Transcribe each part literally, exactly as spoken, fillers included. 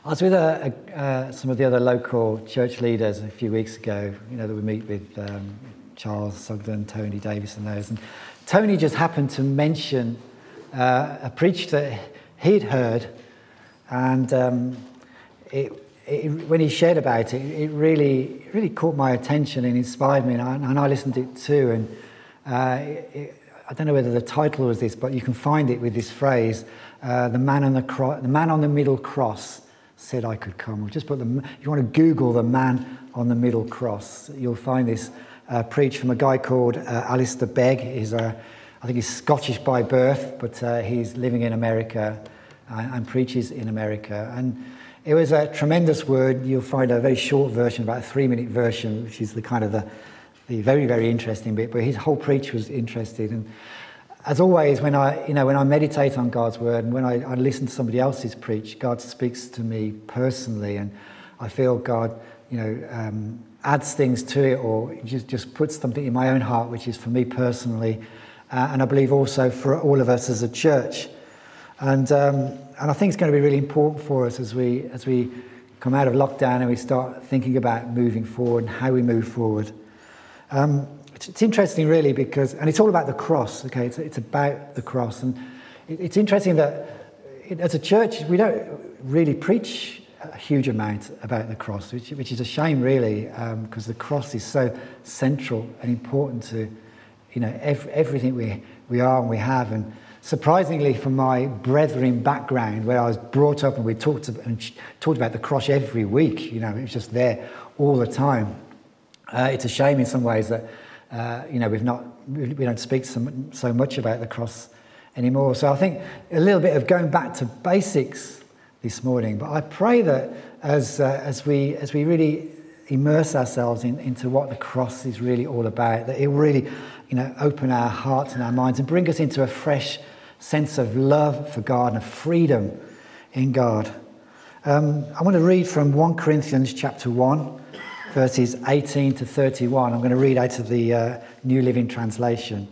I was with a, a, uh, some of the other local church leaders a few weeks ago, you know, that we meet with um, Charles Sugden, Tony Davis and those. And Tony just happened to mention uh, a preach that he'd heard. And um, it, it, when he shared about it, it really it really caught my attention and inspired me. And I, and I listened to it too. And uh, it, I don't know whether the title was this, but you can find it with this phrase, uh, the man on the cro- the man on the middle cross said I could come. We'll just put the, if you want to Google the man on the middle cross, you'll find this uh, preach from a guy called uh, Alistair Begg. He's a, I think he's Scottish by birth, but uh, he's living in America and, and preaches in America. And it was a tremendous word. You'll find a very short version, about a three-minute version, which is the kind of the, the very, very interesting bit. But his whole preach was interesting. And as always, when I, you know, when I meditate on God's word and when I, I listen to somebody else's preach, God speaks to me personally, and I feel God, you know, um, adds things to it, or just just puts something in my own heart, which is for me personally, uh, and I believe also for all of us as a church. And um, and I think it's going to be really important for us as we as we come out of lockdown and we start thinking about moving forward and how we move forward. Um, It's interesting, really, because, and it's all about the cross, okay? It's, it's about the cross. And it's interesting that as a church, we don't really preach a huge amount about the cross, which, which is a shame, really, because um, the cross is so central and important to, you know, every, everything we, we are and we have. And surprisingly, from my brethren background, where I was brought up and we talked, to, and talked about the cross every week, you know, it was just there all the time. Uh, it's a shame in some ways that Uh, you know, we've not, we don't speak so, so much about the cross anymore. So I think a little bit of going back to basics this morning. But I pray that as uh, as we as we really immerse ourselves in, into what the cross is really all about, that it will really, you know, open our hearts and our minds and bring us into a fresh sense of love for God and of freedom in God. Um, I want to read from First Corinthians chapter one. Verses eighteen to thirty-one. I'm going to read out of the uh, New Living Translation.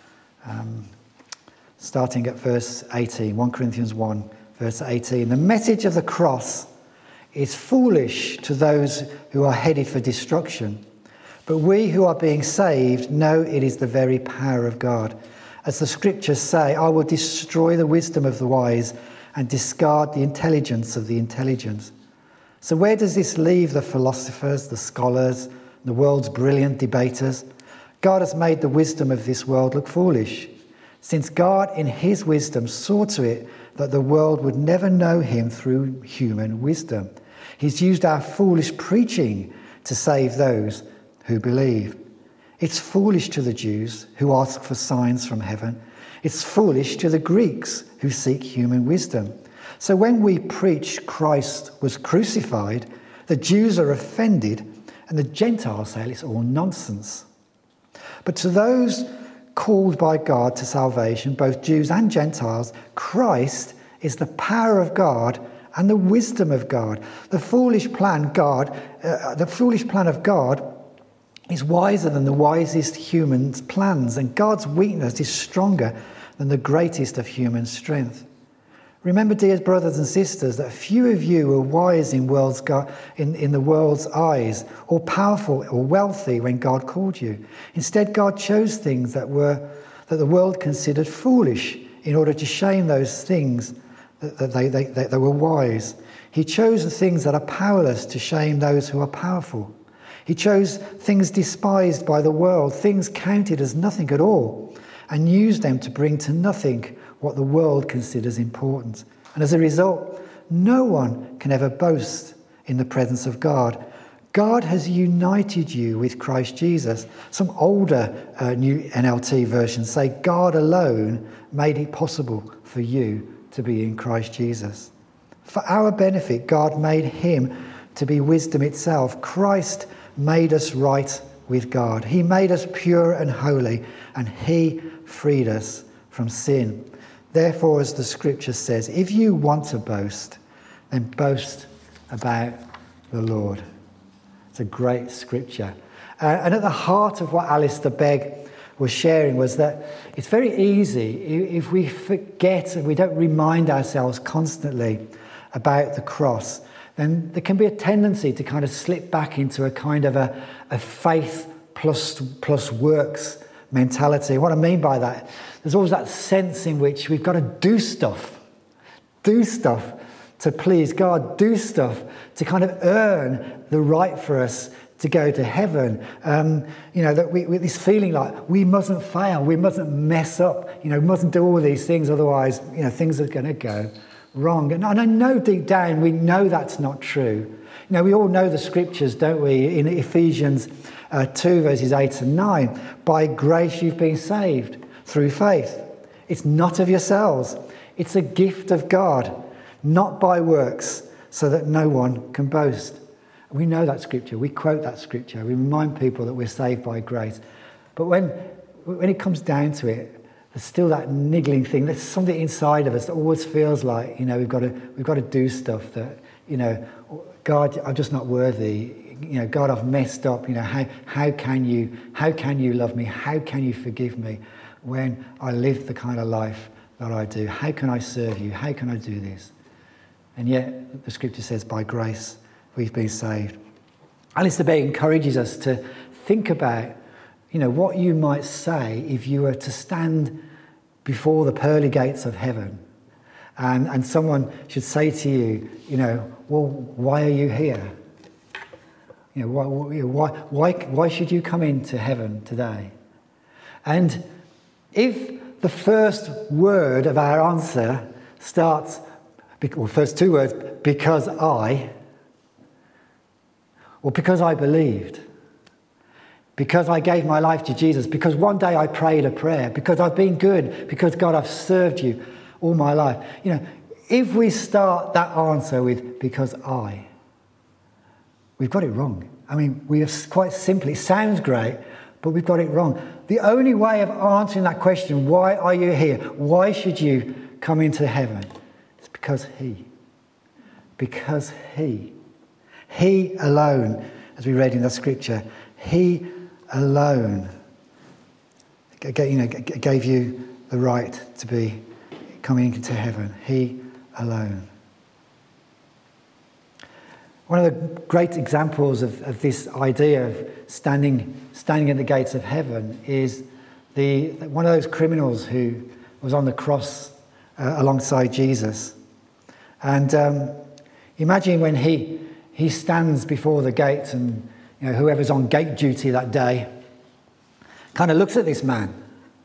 Um, starting at verse eighteen. First Corinthians one, verse eighteen. The message of the cross is foolish to those who are headed for destruction. But we who are being saved know it is the very power of God. As the scriptures say, I will destroy the wisdom of the wise and discard the intelligence of the intelligent. So where does this leave the philosophers, the scholars, the world's brilliant debaters? God has made the wisdom of this world look foolish, since God in his wisdom saw to it that the world would never know him through human wisdom. He's used our foolish preaching to save those who believe. It's foolish to the Jews who ask for signs from heaven. It's foolish to the Greeks who seek human wisdom. So when we preach Christ was crucified, the Jews are offended and the Gentiles say it's all nonsense. But to those called by God to salvation, both Jews and Gentiles, Christ is the power of God and the wisdom of God. The foolish plan God, uh, the foolish plan of God is wiser than the wisest human's plans, and God's weakness is stronger than the greatest of human strength. Remember, dear brothers and sisters, that few of you were wise in, world's go- in, in the world's eyes, or powerful or wealthy when God called you. Instead, God chose things that were that the world considered foolish in order to shame those things that, that, they, they, that, that were wise. He chose the things that are powerless to shame those who are powerful. He chose things despised by the world, things counted as nothing at all, and used them to bring to nothing what the world considers important. And as a result, no one can ever boast in the presence of God. God has united you with Christ Jesus. Some older uh, new N L T versions say God alone made it possible for you to be in Christ Jesus. For our benefit, God made him to be wisdom itself. Christ made us right with God. He made us pure and holy, and he freed us from sin. Therefore, as the scripture says, if you want to boast, then boast about the Lord. It's a great scripture. Uh, and at the heart of what Alistair Begg was sharing was that it's very easy if we forget and we don't remind ourselves constantly about the cross, then there can be a tendency to kind of slip back into a kind of a, a faith plus, plus works mentality. What I mean by that, there's always that sense in which we've got to do stuff, do stuff to please God, do stuff to kind of earn the right for us to go to heaven. Um, you know, that we, with this feeling like we mustn't fail, we mustn't mess up, you know, we mustn't do all these things, otherwise, you know, things are going to go wrong. And I know deep down we know that's not true. You know, we all know the scriptures, don't we? In Ephesians uh, two, verses eight and nine, by grace you've been saved through faith. It's not of yourselves. It's a gift of God, not by works, so that no one can boast. We know that scripture. We quote that scripture. We remind people that we're saved by grace. But when, when it comes down to it, there's still that niggling thing. There's something inside of us that always feels like, you know, we've got to we've got to do stuff that, you know, God, I'm just not worthy. You know, God, I've messed up. You know, how how can you how can you love me? How can you forgive me when I live the kind of life that I do? How can I serve you? How can I do this? And yet the scripture says, by grace we've been saved. Alistair Begg encourages us to think about, you know, what you might say if you were to stand before the pearly gates of heaven and, and someone should say to you, you know, well, why are you here? You know, why, why, why, why should you come into heaven today? And if the first word of our answer starts, well, first two words, because I, or because I believed, because I gave my life to Jesus, because one day I prayed a prayer, because I've been good, because God, I've served you all my life. You know, if we start that answer with because I, we've got it wrong. I mean, we have quite simply, it sounds great, but we've got it wrong. The only way of answering that question, why are you here? Why should you come into heaven? It's because he. Because he. He alone, as we read in the scripture, he alone you know, gave you the right to be coming into heaven. He alone. One of the great examples of, of this idea of standing standing at the gates of heaven is the one of those criminals who was on the cross uh, alongside Jesus. And um, imagine when he he stands before the gates, and you know, whoever's on gate duty that day kind of looks at this man,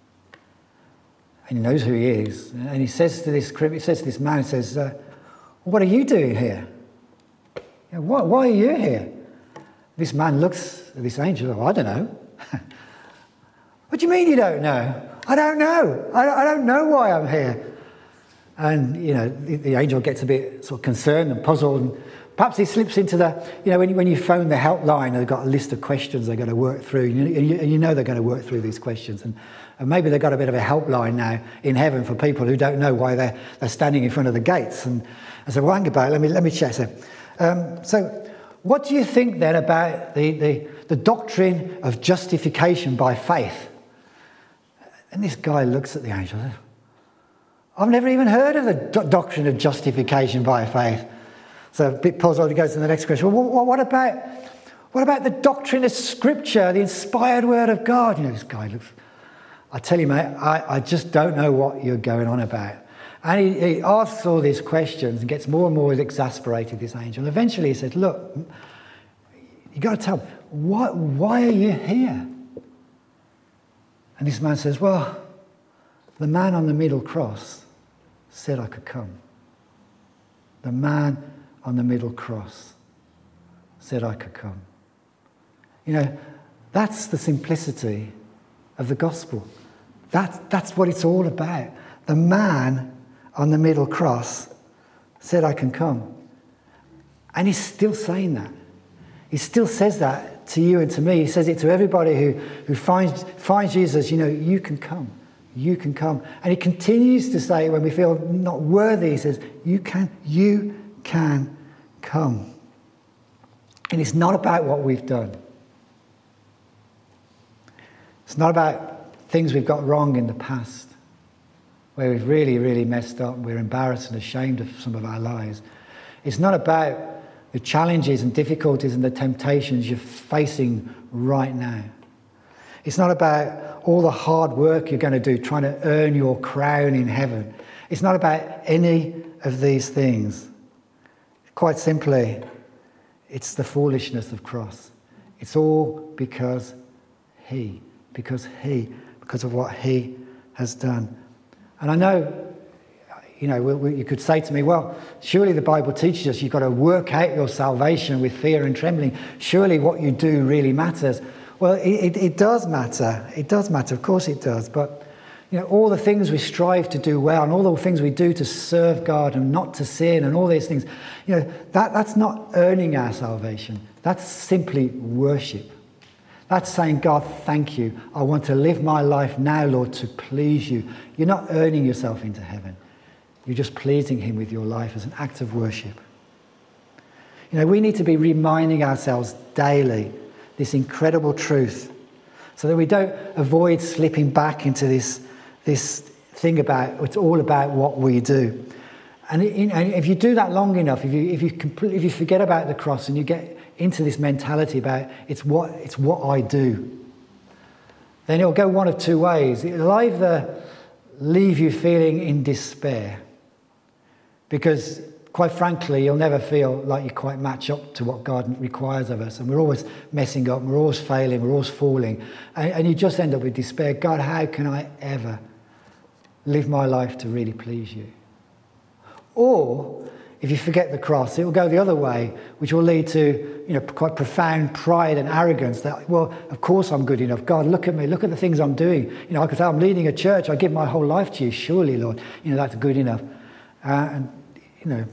and he knows who he is, and he says to this he says to this man, he says, uh, "What are you doing here? You know, why, why are you here?" This man looks at this angel. Oh, I don't know. What do you mean you don't know? I don't know. I, I don't know why I'm here. And you know, the, the angel gets a bit sort of concerned and puzzled. And perhaps he slips into the, you know, when you, when you phone the helpline, they've got a list of questions they've got to work through. And you, and you know they're going to work through these questions. And, and maybe they've got a bit of a helpline now in heaven for people who don't know why they're, they're standing in front of the gates. And I said, well, hang about, let me, let me check. So, um, so what do you think then about the, the, the doctrine of justification by faith? And this guy looks at the angel. I've never even heard of the do- doctrine of justification by faith. So a bit puzzled, he goes to the next question. Well, what about, what about the doctrine of Scripture, the inspired word of God? You know, this guy looks, I tell you, mate, I, I just don't know what you're going on about. And he, he asks all these questions and gets more and more exasperated, this angel. And eventually he says, look, you've got to tell me, why, why are you here? And this man says, well, the man on the middle cross said I could come. The man on the middle cross said I could come. You know, that's the simplicity of the gospel. That, that's what it's all about. The man on the middle cross said I can come. And he's still saying that. He still says that to you and to me. He says it to everybody who, who finds, finds Jesus, you know, you can come. You can come. And he continues to say when we feel not worthy, he says, you can, you can come. And it's not about what we've done. It's not about things we've got wrong in the past, where we've really, really messed up, we're embarrassed and ashamed of some of our lives. It's not about the challenges and difficulties and the temptations you're facing right now. It's not about all the hard work you're going to do trying to earn your crown in heaven. It's not about any of these things. Quite simply, it's the foolishness of cross. It's all because he, because he, because of what he has done. And I know, you know, we, we, you could say to me, well, surely the Bible teaches us you've got to work out your salvation with fear and trembling. Surely what you do really matters. Well, it, it, it does matter. It does matter. Of course it does. But, you know, all the things we strive to do well and all the things we do to serve God and not to sin and all these things, you know, that, that's not earning our salvation. That's simply worship. That's saying, God, thank you. I want to live my life now, Lord, to please you. You're not earning yourself into heaven. You're just pleasing him with your life as an act of worship. You know, we need to be reminding ourselves daily this incredible truth so that we don't avoid slipping back into this, this thing about, it's all about what we do. And, it, and if you do that long enough, if you, if you completely, if you forget about the cross and you get into this mentality about it's what, it's what I do, then it'll go one of two ways. It'll either leave you feeling in despair, because quite frankly, you'll never feel like you quite match up to what God requires of us. And we're always messing up, we're always failing, we're always falling. And, and you just end up with despair. God, how can I ever live my life to really please you? Or, if you forget the cross, it will go the other way, which will lead to, you know, quite profound pride and arrogance that, well, of course I'm good enough. God, look at me, look at the things I'm doing. You know, I could say I'm leading a church, I give my whole life to you. Surely, Lord, you know, that's good enough. Uh, and, you know,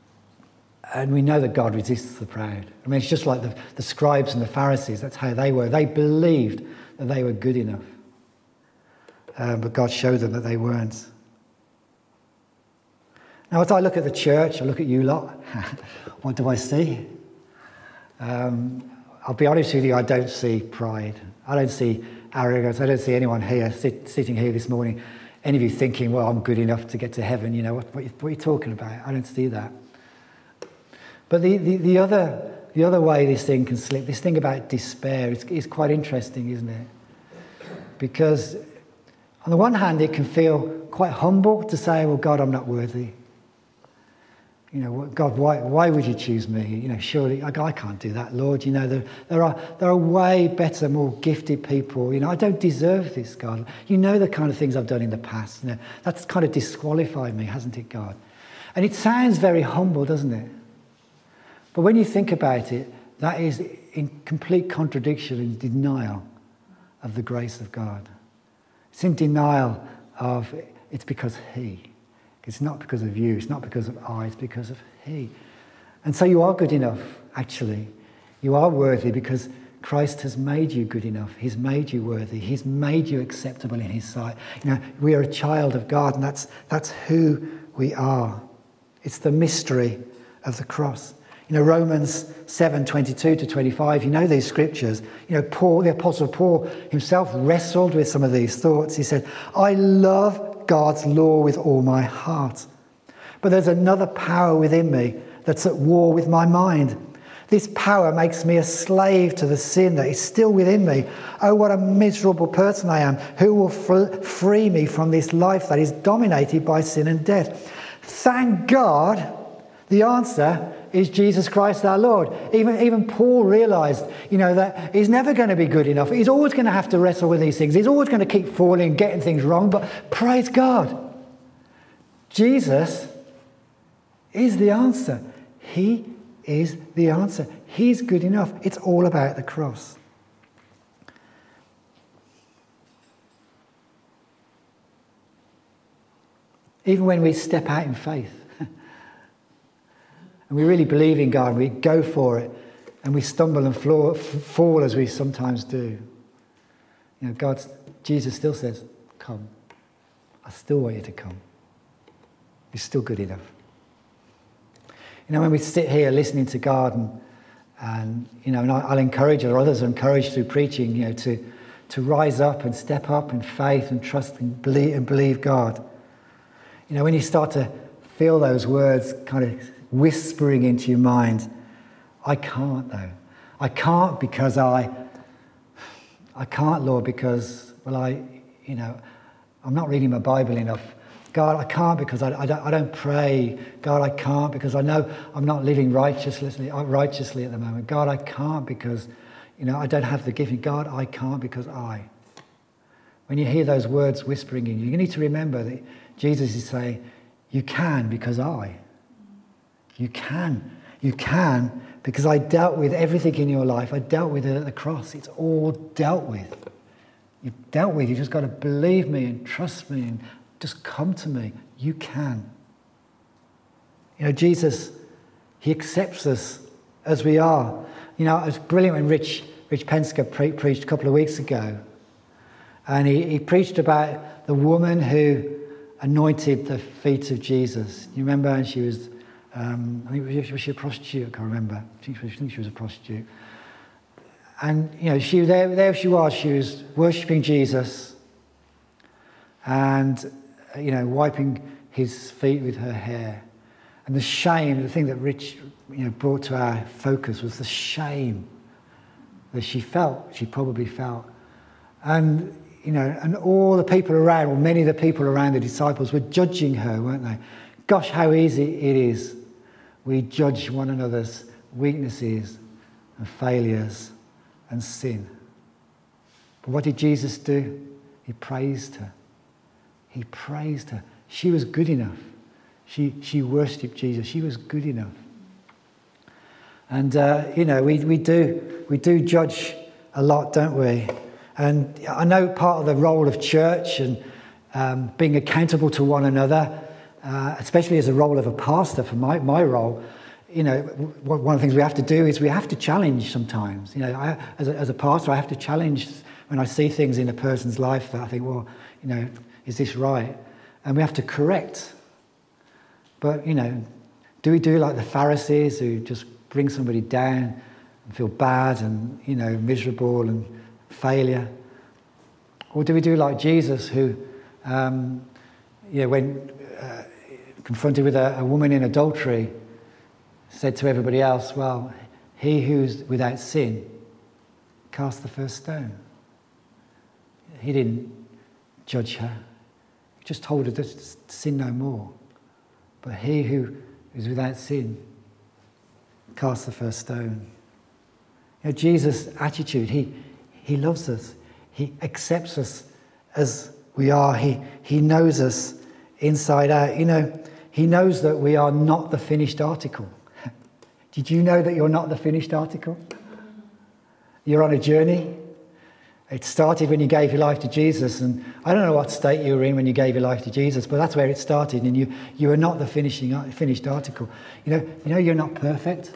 and we know that God resists the proud. I mean, it's just like the, the scribes and the Pharisees. That's how they were. They believed that they were good enough. Um, but God showed them that they weren't. Now, as I look at the church, I look at you lot, what do I see? Um, I'll be honest with you, I don't see pride. I don't see arrogance. I don't see anyone here, sit, sitting here this morning, any of you thinking, well, I'm good enough to get to heaven. You know, what, what, what are you talking about? I don't see that. But the, the, the, other, the other way this thing can slip, this thing about despair, is, is quite interesting, isn't it? Because on the one hand, it can feel quite humble to say, well, God, I'm not worthy. You know, God, why, why would you choose me? You know, surely I, I can't do that, Lord. You know, there, there are there are way better, more gifted people. You know, I don't deserve this, God. You know the kind of things I've done in the past. You know, that's kind of disqualified me, hasn't it, God? And it sounds very humble, doesn't it? But when you think about it, that is in complete contradiction and denial of the grace of God. It's in denial of it's because He. It's not because of you, it's not because of I, it's because of He. And so you are good enough, actually. You are worthy because Christ has made you good enough. He's made you worthy. He's made you acceptable in His sight. You know, we are a child of God, and that's that's who we are. It's the mystery of the cross. You know, Romans seven, twenty-two to twenty-five, you know these scriptures. You know, Paul, the Apostle Paul himself wrestled with some of these thoughts. He said, I love God's law with all my heart. But there's another power within me that's at war with my mind. This power makes me a slave to the sin that is still within me. Oh, what a miserable person I am. Who will f- free me from this life that is dominated by sin and death? Thank God, the answer is Jesus Christ our Lord. Even, even Paul realised, you know, that he's never going to be good enough. He's always going to have to wrestle with these things. He's always going to keep falling, getting things wrong. But praise God, Jesus is the answer. He is the answer. He's good enough. It's all about the cross. Even when we step out in faith, and we really believe in God, we go for it, and we stumble and fall, fall as we sometimes do. You know, God, Jesus still says, come. I still want you to come. You're still good enough. You know, when we sit here listening to God, and, and you know, and I'll encourage, or others are encouraged through preaching, you know, to, to rise up and step up in faith and trust and believe, and believe God. You know, when you start to feel those words kind of whispering into your mind, I can't though. I can't because I, I can't, Lord, because, well, I, you know, I'm not reading my Bible enough. God, I can't because I, I, don't, I don't pray. God, I can't because I know I'm not living righteously, righteously at the moment. God, I can't because, you know, I don't have the gifting. God, I can't because I. When you hear those words whispering in you, you need to remember that Jesus is saying, you can because I. You can. You can because I dealt with everything in your life. I dealt with it at the cross. It's all dealt with. You've dealt with. You've just got to believe me and trust me and just come to me. You can. You know, Jesus, he accepts us as we are. You know, it was brilliant when Rich, Rich Pensker pre- preached a couple of weeks ago. And he, he preached about the woman who anointed the feet of Jesus. You remember? And she was, um, I think, was she a prostitute? I can't remember. I think, I think she was a prostitute. And, you know, she there, there she was. She was worshipping Jesus and, you know, wiping his feet with her hair. And the shame, the thing that Rich, you know, brought to our focus was the shame that she felt, she probably felt. And, you know, and all the people around, or many of the people around the disciples were judging her, weren't they? Gosh, how easy it is. We judge one another's weaknesses and failures and sin. But what did Jesus do? He praised her. He praised her. She was good enough. She she worshipped Jesus. She was good enough. And uh, you know, we we do we do judge a lot, don't we? And I know part of the role of church and um, being accountable to one another, uh, especially as a role of a pastor, for my, my role, you know, one of the things we have to do is we have to challenge sometimes. You know, I, as, a, as a pastor, I have to challenge when I see things in a person's life that I think, well, you know, is this right? And we have to correct. But, you know, do we do like the Pharisees who just bring somebody down and feel bad and, you know, miserable and failure? Or do we do like Jesus who, um, you know, when uh, confronted with a, a woman in adultery, said to everybody else, well, he who's without sin, cast the first stone. He didn't judge her. He just told her to sin no more. But he who is without sin, cast the first stone. You know, Jesus' attitude, he He loves us. He accepts us as we are. He, he knows us inside out. You know, he knows that we are not the finished article. Did you know that you're not the finished article? You're on a journey. It started when you gave your life to Jesus. And I don't know what state you were in when you gave your life to Jesus, but that's where it started. And you, you are not the finishing, finished article. You know, you know you're not perfect.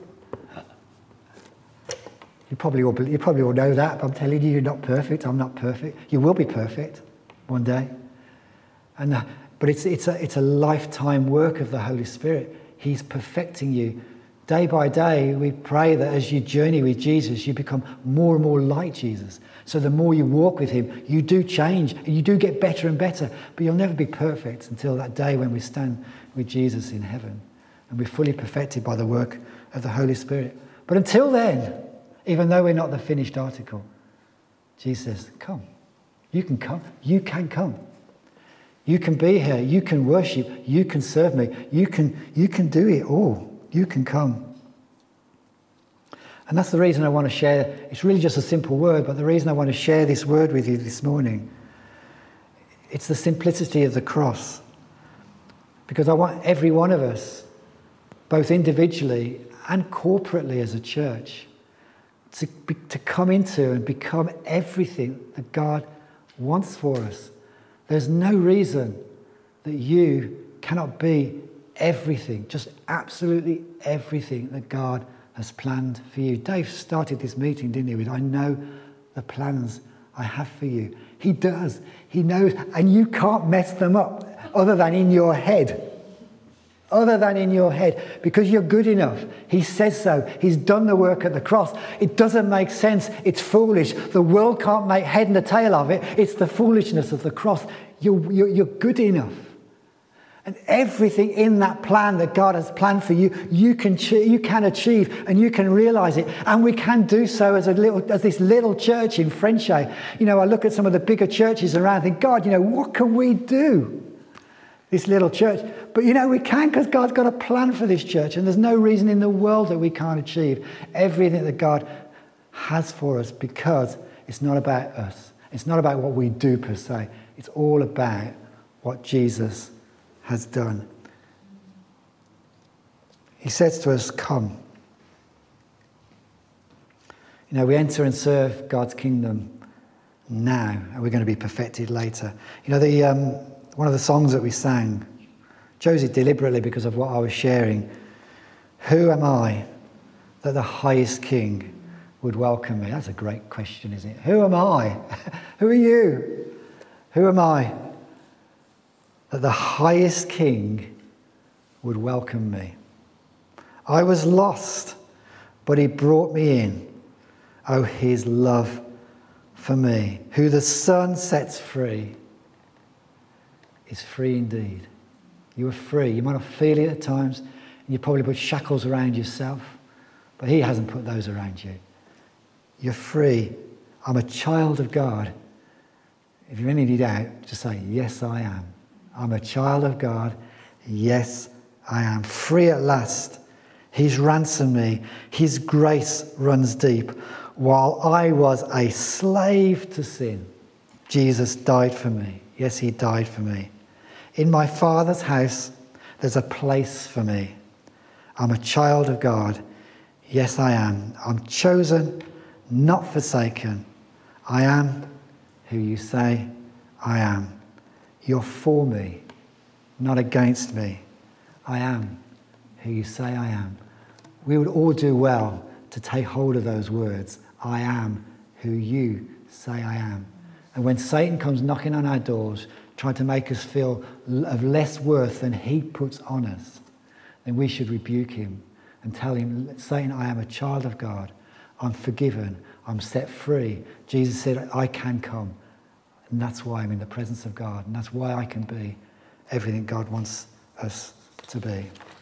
You probably all you probably all know that, but I'm telling you, you're not perfect. I'm not perfect. You will be perfect one day. And uh, but it's it's a it's a lifetime work of the Holy Spirit. He's perfecting you day by day. We pray that as you journey with Jesus, you become more and more like Jesus. So the more you walk with him, you do change and you do get better and better. But you'll never be perfect until that day when we stand with Jesus in heaven and we're fully perfected by the work of the Holy Spirit. But until then, even though we're not the finished article, Jesus says, come. You can come. You can come. You can be here. You can worship. You can serve me. You can, you can do it all. You can come. And that's the reason I want to share. It's really just a simple word, but the reason I want to share this word with you this morning, it's the simplicity of the cross. Because I want every one of us, both individually and corporately as a church, To, be, to come into and become everything that God wants for us. There's no reason that you cannot be everything, just absolutely everything that God has planned for you. Dave started this meeting, didn't he, with, I know the plans I have for you. He does. He knows, and you can't mess them up other than in your head. Other than in your head, because you're good enough. He says so. He's done the work at the cross. It doesn't make sense. It's foolish. The world can't make head and the tail of it. It's the foolishness of the cross. You're, you're, you're good enough. And everything in that plan that God has planned for you, you can you can achieve and you can realize it. And we can do so as a little, as this little church in Frenchay. You know, I look at some of the bigger churches around and think, God, you know, what can we do? This little church. But you know, we can, because God's got a plan for this church. And there's no reason in the world that we can't achieve everything that God has for us, because it's not about us. It's not about what we do per se. It's all about what Jesus has done. He says to us, come. You know, we enter and serve God's kingdom now, and we're going to be perfected later. You know, the um, one of the songs that we sang, chose it deliberately because of what I was sharing. Who am I that the highest king would welcome me? That's a great question, isn't it? Who am I? Who are you? Who am I that the highest king would welcome me? I was lost, but he brought me in. Oh, his love for me. Who the Son sets free is free indeed. You are free. You might not feel it at times, and you probably put shackles around yourself, but he hasn't put those around you. You're free. I'm a child of God. If you're in any doubt, just say, yes, I am. I'm a child of God. Yes, I am. Free at last. He's ransomed me. His grace runs deep. While I was a slave to sin, Jesus died for me. Yes, he died for me. In my Father's house, there's a place for me. I'm a child of God. Yes, I am. I'm chosen, not forsaken. I am who you say I am. You're for me, not against me. I am who you say I am. We would all do well to take hold of those words. I am who you say I am. And when Satan comes knocking on our doors, trying to make us feel of less worth than he puts on us, then we should rebuke him and tell him, Satan, I am a child of God. I'm forgiven. I'm set free. Jesus said, I can come. And that's why I'm in the presence of God. And that's why I can be everything God wants us to be.